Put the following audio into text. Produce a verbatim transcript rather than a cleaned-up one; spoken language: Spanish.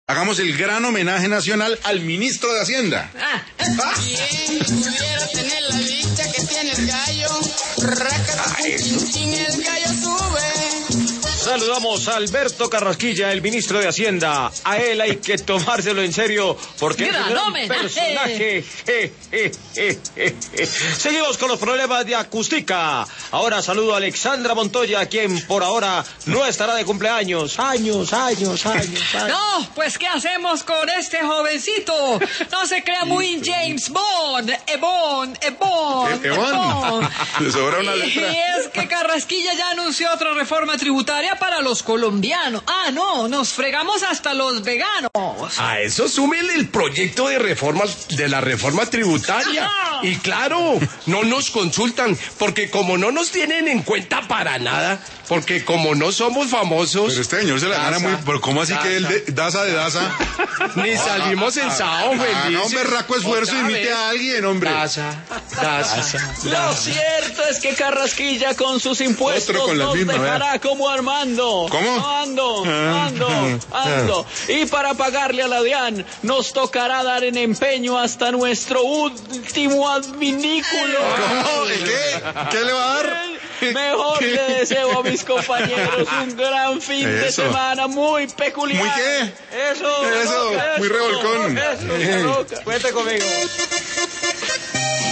hagamos el gran homenaje nacional al ministro de Hacienda. Ah. ¿Ah? ¿Quién pudiera tener la dicha que tiene el gallo? Raca, el gallo sube. Saludamos a Alberto Carrasquilla, el ministro de Hacienda. A él hay que tomárselo en serio porque es un gran personaje. Je, je, je, je, je. Seguimos con los problemas de acústica. Ahora saludo a Alexandra Montoya, quien por ahora no estará de cumpleaños. Años, años, años, años. No, pues ¿qué hacemos con este jovencito? No se crea muy James Bond. Ebon, Ebon, Ebon. Le sobra una letra. Y es que Carrasquilla ya anunció otra reforma tributaria para los colombianos. Ah, no, nos fregamos hasta los veganos. A eso súmele el proyecto de reforma, de la reforma tributaria. Ajá. Y claro, no nos consultan, porque como no nos tienen en cuenta para nada, porque como no somos famosos... Pero este señor se la gana muy... ¿Pero cómo así Daza. que él de, Daza de Daza? Ni salimos en Sao, felices. No, hombre, raco esfuerzo, Otra imite vez. a alguien, hombre. Daza, Daza. Lo cierto es que Carrasquilla con sus impuestos Otro con la nos misma, dejará como Armando. ¿Cómo? Ando, ando, ando. Y para pagarle a la DIAN nos tocará dar en empeño hasta nuestro último adminículo. ¿Cómo? ¿Y qué? ¿Qué le va a dar? Mejor le deseo a mis compañeros un gran fin de Eso. semana muy peculiar. ¿Muy qué? Eso, Eso, Roca, muy revolcón. Eso, Roca. Cuente conmigo.